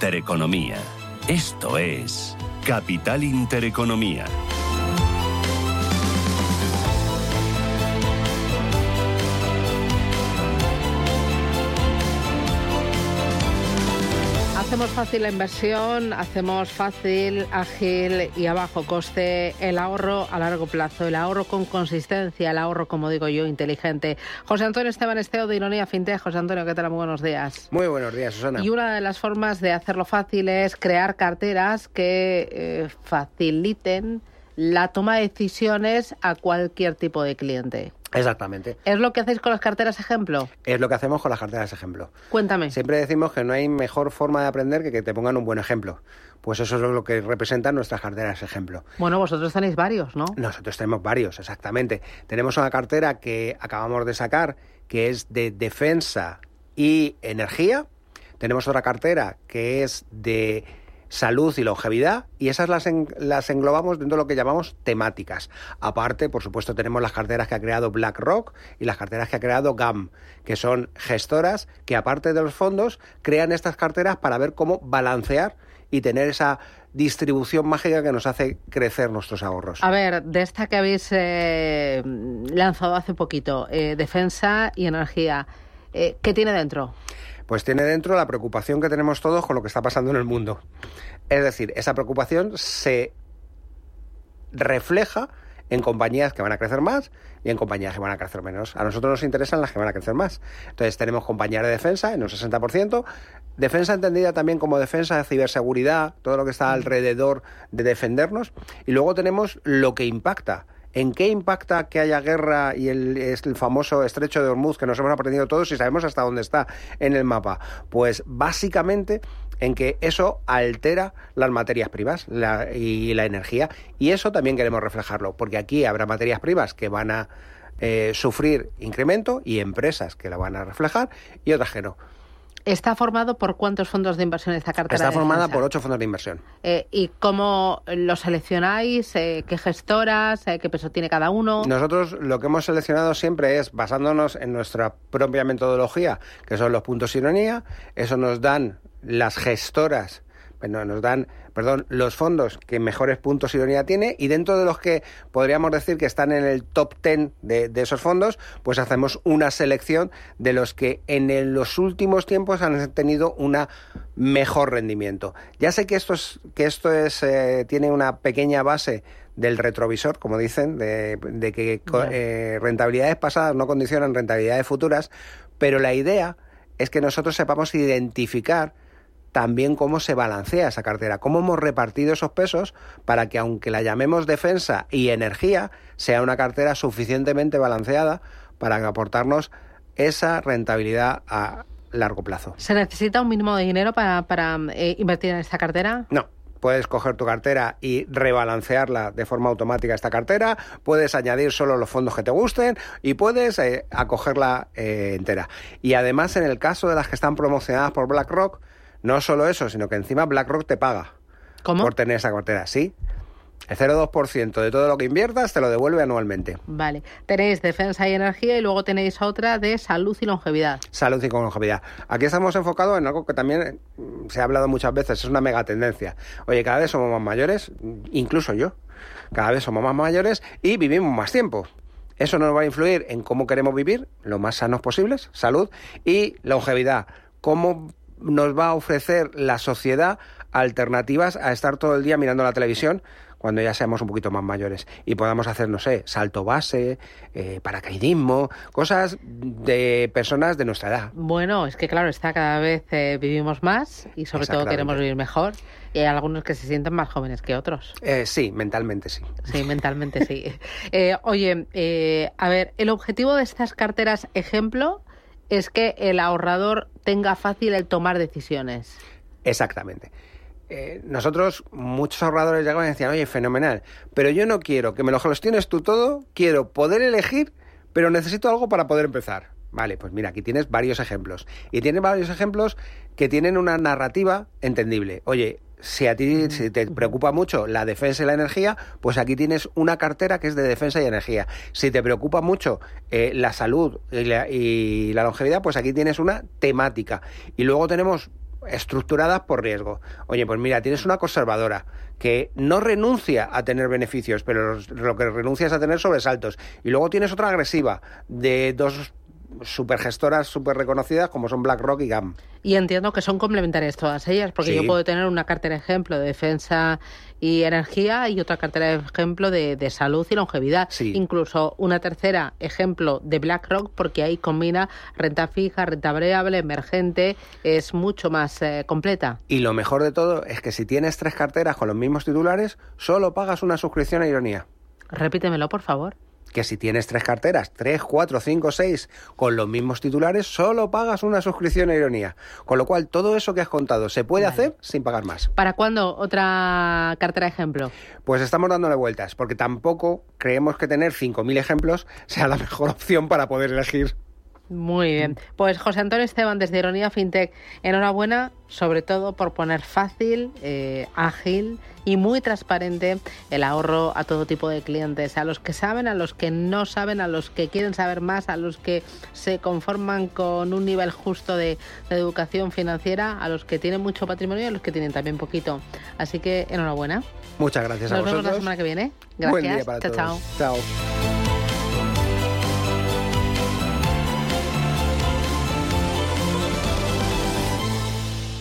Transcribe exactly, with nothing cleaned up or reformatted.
Intereconomía. Esto es Capital Intereconomía. Hacemos fácil la inversión, hacemos fácil, ágil y a bajo coste el ahorro a largo plazo, el ahorro con consistencia, el ahorro, como digo yo, inteligente. José Antonio Esteban Esteo de Ironía Fintech. José Antonio, ¿qué tal? Muy buenos días. Muy buenos días, Susana. Y una de las formas de hacerlo fácil es crear carteras que eh, faciliten la toma de decisiones a cualquier tipo de cliente. Exactamente. ¿Es lo que hacéis con las carteras ejemplo? Es lo que hacemos con las carteras ejemplo. Cuéntame. Siempre decimos que no hay mejor forma de aprender que que te pongan un buen ejemplo. Pues eso es lo que representan nuestras carteras ejemplo. Bueno, vosotros tenéis varios, ¿no? Nosotros tenemos varios, exactamente. Tenemos una cartera que acabamos de sacar, que es de defensa y energía. Tenemos otra cartera que es de salud y longevidad, y esas las, en, las englobamos dentro de lo que llamamos temáticas. Aparte, por supuesto, tenemos las carteras que ha creado BlackRock y las carteras que ha creado G A M, que son gestoras que, aparte de los fondos, crean estas carteras para ver cómo balancear y tener esa distribución mágica que nos hace crecer nuestros ahorros. A ver, de esta que habéis eh, lanzado hace poquito, eh, defensa y energía, eh, ¿qué tiene dentro? Pues tiene dentro la preocupación que tenemos todos con lo que está pasando en el mundo. Es decir, esa preocupación se refleja en compañías que van a crecer más y en compañías que van a crecer menos. A nosotros nos interesan las que van a crecer más. Entonces tenemos compañías de defensa en un sesenta por ciento, defensa entendida también como defensa de ciberseguridad, todo lo que está alrededor de defendernos, y luego tenemos lo que impacta. ¿En qué impacta que haya guerra y el, el famoso estrecho de Hormuz que nos hemos aprendido todos y sabemos hasta dónde está en el mapa? Pues básicamente en que eso altera las materias primas la, y la energía, y eso también queremos reflejarlo, porque aquí habrá materias primas que van a eh, sufrir incremento y empresas que la van a reflejar y otras que no. ¿Está formado por cuántos fondos de inversión esta cartera? Está de formada defensa? por ocho fondos de inversión. Eh, ¿Y cómo lo seleccionáis? Eh, ¿Qué gestoras? Eh, ¿Qué peso tiene cada uno? Nosotros lo que hemos seleccionado siempre es basándonos en nuestra propia metodología, que son los puntos ironía. Eso nos dan las gestoras, bueno, nos dan, perdón, los fondos que mejores puntos ironía tiene, y dentro de los que podríamos decir que están en el top diez de, de esos fondos, pues hacemos una selección de los que en el, los últimos tiempos han tenido una mejor rendimiento. Ya sé que esto es, que esto es eh, tiene una pequeña base del retrovisor, como dicen, de, de que eh, rentabilidades pasadas no condicionan rentabilidades futuras, pero la idea es que nosotros sepamos identificar también cómo se balancea esa cartera, cómo hemos repartido esos pesos para que, aunque la llamemos defensa y energía, sea una cartera suficientemente balanceada para aportarnos esa rentabilidad a largo plazo. ¿Se necesita un mínimo de dinero para, para eh, invertir en esta cartera? No. Puedes coger tu cartera y rebalancearla de forma automática esta cartera, puedes añadir solo los fondos que te gusten y puedes eh, acogerla eh, entera. Y además, en el caso de las que están promocionadas por BlackRock, no solo eso, sino que encima BlackRock te paga. ¿Cómo? Por tener esa cartera, sí. El cero coma dos por ciento de todo lo que inviertas te lo devuelve anualmente. Vale. Tenéis defensa y energía y luego tenéis otra de salud y longevidad. Salud y longevidad. Aquí estamos enfocados en algo que también se ha hablado muchas veces, es una mega tendencia. Oye, cada vez somos más mayores, incluso yo. Cada vez somos más mayores y vivimos más tiempo. Eso nos va a influir en cómo queremos vivir, lo más sanos posibles, salud, y longevidad. Cómo nos va a ofrecer la sociedad alternativas a estar todo el día mirando la televisión cuando ya seamos un poquito más mayores y podamos hacer, no sé, salto base, eh, paracaidismo, cosas de personas de nuestra edad. Bueno, es que claro, está cada vez eh, vivimos más y sobre todo queremos vivir mejor, y hay algunos que se sienten más jóvenes que otros. Eh, sí, mentalmente sí. Sí, mentalmente sí. Eh, oye, eh, a ver, el objetivo de estas carteras ejemplo es que el ahorrador tenga fácil el tomar decisiones. Exactamente. Eh, nosotros, muchos ahorradores llegaban y decían, oye, fenomenal, pero yo no quiero que me lo gestiones tú todo, quiero poder elegir, pero necesito algo para poder empezar. Vale, pues mira, aquí tienes varios ejemplos. Y tienes varios ejemplos que tienen una narrativa entendible. Oye, si a ti si te preocupa mucho la defensa y la energía, pues aquí tienes una cartera que es de defensa y energía. Si te preocupa mucho eh, la salud y la, y la longevidad, pues aquí tienes una temática. Y luego tenemos estructuradas por riesgo. Oye, pues mira, tienes una conservadora que no renuncia a tener beneficios, pero lo que renuncia es a tener sobresaltos. Y luego tienes otra agresiva de dos supergestoras súper reconocidas como son BlackRock y GAM. Y entiendo que son complementarias todas ellas, porque sí. Yo puedo tener una cartera ejemplo de defensa y energía y otra cartera ejemplo de, de salud y longevidad. Sí. Incluso una tercera ejemplo de BlackRock, porque ahí combina renta fija, renta variable, emergente, es mucho más eh, completa. Y lo mejor de todo es que si tienes tres carteras con los mismos titulares, solo pagas una suscripción a Ironía. Repítemelo, por favor. Que si tienes tres carteras, tres, cuatro, cinco, seis, con los mismos titulares, solo pagas una suscripción a Ironía. Con lo cual, todo eso que has contado se puede vale. hacer sin pagar más. ¿Para cuándo otra cartera ejemplo? Pues estamos dándole vueltas, porque tampoco creemos que tener cinco mil ejemplos sea la mejor opción para poder elegir. Muy bien. Pues José Antonio Esteban, desde Ironía FinTech, enhorabuena, sobre todo por poner fácil, eh, ágil y muy transparente el ahorro a todo tipo de clientes, a los que saben, a los que no saben, a los que quieren saber más, a los que se conforman con un nivel justo de, de educación financiera, a los que tienen mucho patrimonio y a los que tienen también poquito. Así que enhorabuena. Muchas gracias a Nos vosotros. Nos vemos la semana que viene. Gracias. Buen día para chao, todos. Chao. Chao.